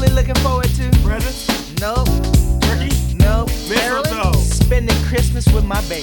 looking forward to? Presents? Nope. Turkey? Nope. Mistletoe. Marilyn, spending Christmas with my baby.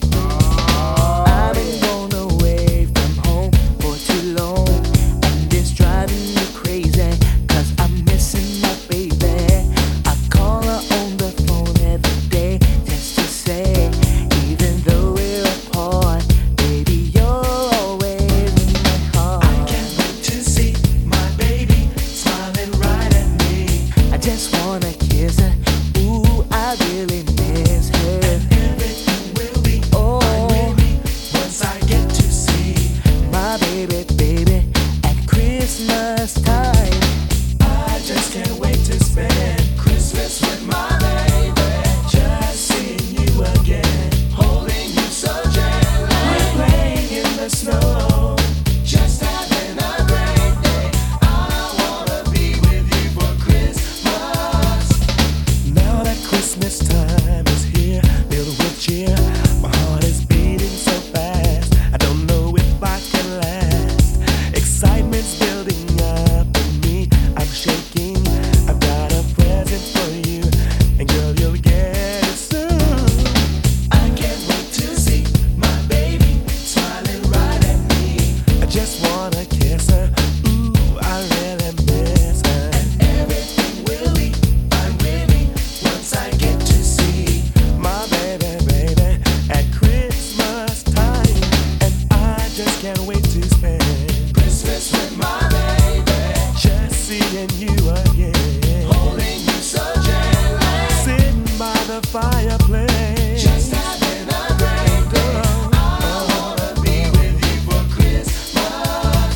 I've been gone away from home for too long, and it's driving me crazy, 'cause I'm missing my baby. I call her on the phone every day just to say, even though we're apart, baby, you're always in my heart. I can't wait to see my baby smiling right at me. I just wanna kiss her, ooh, I really miss her. Everything will be fine with me once I get to see My baby, baby, at Christmas time. I just can't wait to spend Christmas with my baby. Just seeing you again, holding you so gently. We're playing in the snow, just having a great day. I wanna be with you for Christmas. Now that Christmas time is here, filled with cheer, my heart is beating so fast. I don't know if I can last. Excitement's building up in me, I'm shaking. I've got a present for you, and girl, you'll get it soon. I can't wait to see my baby smiling right at me. I just wanna kiss her, ooh, I really miss her. And everything will be fine with me once I get to see my baby, baby, at Christmas time. And I just can't wait to spend Christmas with my baby. Just seeing you again, holding you so gently, sitting by the fireplace, just having a great day. I wanna be with you for Christmas.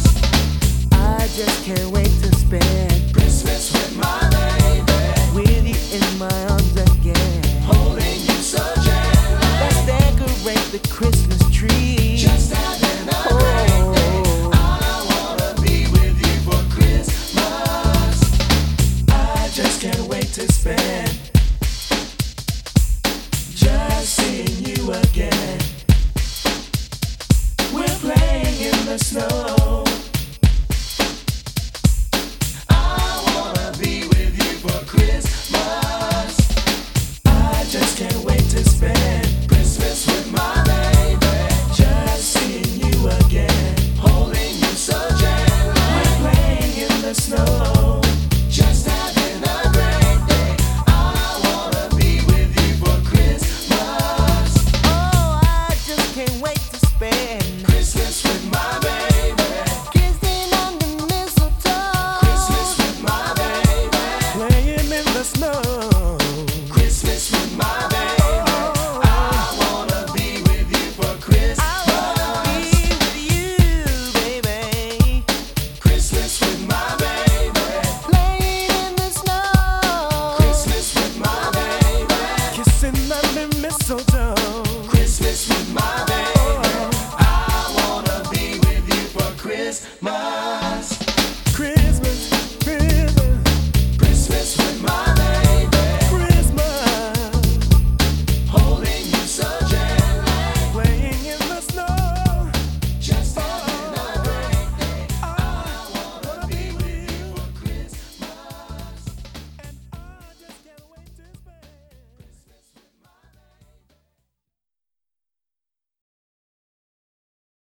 I just can't wait to spend Christmas with my baby, with you in my arms again. holding you so gently, Let's decorate the Christmas tree. just having a great day. I wanna be with you for Christmas. I just can't wait to spend just seeing you again. We're playing in the snow,